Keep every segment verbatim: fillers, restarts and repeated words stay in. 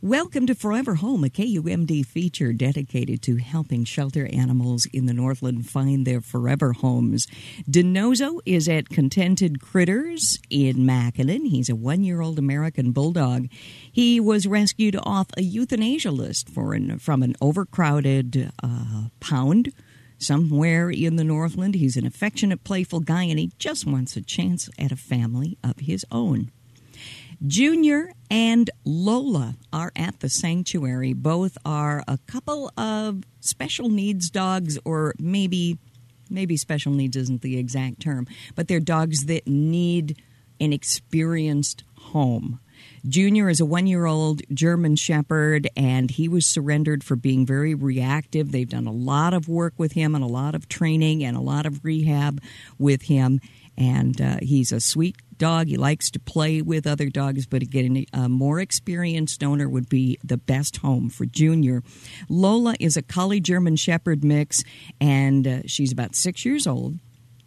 Welcome to Forever Home, a K U M D feature dedicated to helping shelter animals in the Northland find their forever homes. Dinozo is at Contented Critters in Mackinac. He's a one-year-old American bulldog. He was rescued off a euthanasia list for an, from an overcrowded uh, pound somewhere in the Northland. He's an affectionate, playful guy, and he just wants a chance at a family of his own. Junior and Lola are at the sanctuary. Both are a couple of special needs dogs, or maybe maybe special needs isn't the exact term, but they're dogs that need an experienced home. Junior is a one-year-old German Shepherd, and he was surrendered for being very reactive. They've done a lot of work with him and a lot of training and a lot of rehab with him. And uh, he's a sweet dog. He likes to play with other dogs, but again, a more experienced owner would be the best home for Junior. Lola is a Collie German Shepherd mix, and uh, she's about six years old.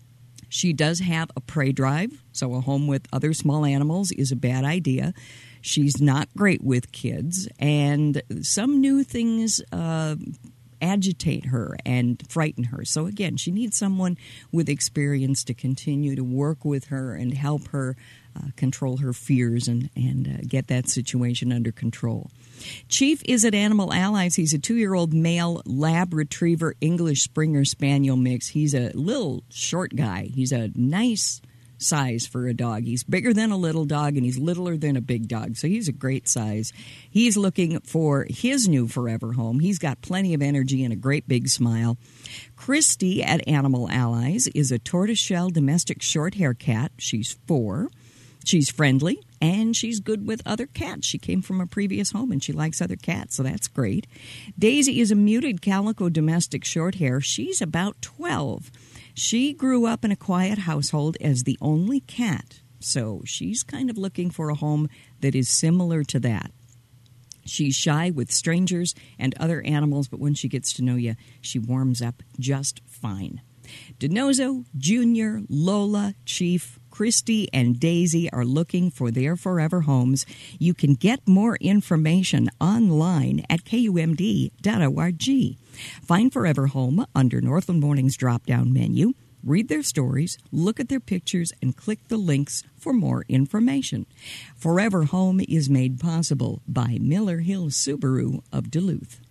She does have a prey drive, so a home with other small animals is a bad idea. She's not great with kids, and some new things uh agitate her and frighten her. So again, she needs someone with experience to continue to work with her and help her uh, control her fears and, and uh, get that situation under control. Chief is at Animal Allies. He's a two-year-old male Lab Retriever English Springer Spaniel mix. He's a little short guy. He's a nice size for a dog. He's bigger than a little dog, and he's littler than a big dog, so he's a great size. He's looking for his new forever home. He's got plenty of energy and a great big smile. Christy at Animal Allies is a tortoiseshell domestic short-hair cat. She's four. She's friendly, and she's good with other cats. She came from a previous home, and she likes other cats, so that's great. Daisy is a muted calico domestic short-hair. She's about twelve. She grew up in a quiet household as the only cat, so she's kind of looking for a home that is similar to that. She's shy with strangers and other animals, but when she gets to know you, she warms up just fine. Dinozo, Junior, Lola, Chief, Christy, and Daisy are looking for their forever homes. You can get more information online at K U M D dot org. Find Forever Home under Northland Morning's drop-down menu. Read their stories, look at their pictures, and click the links for more information. Forever Home is made possible by Miller Hill Subaru of Duluth.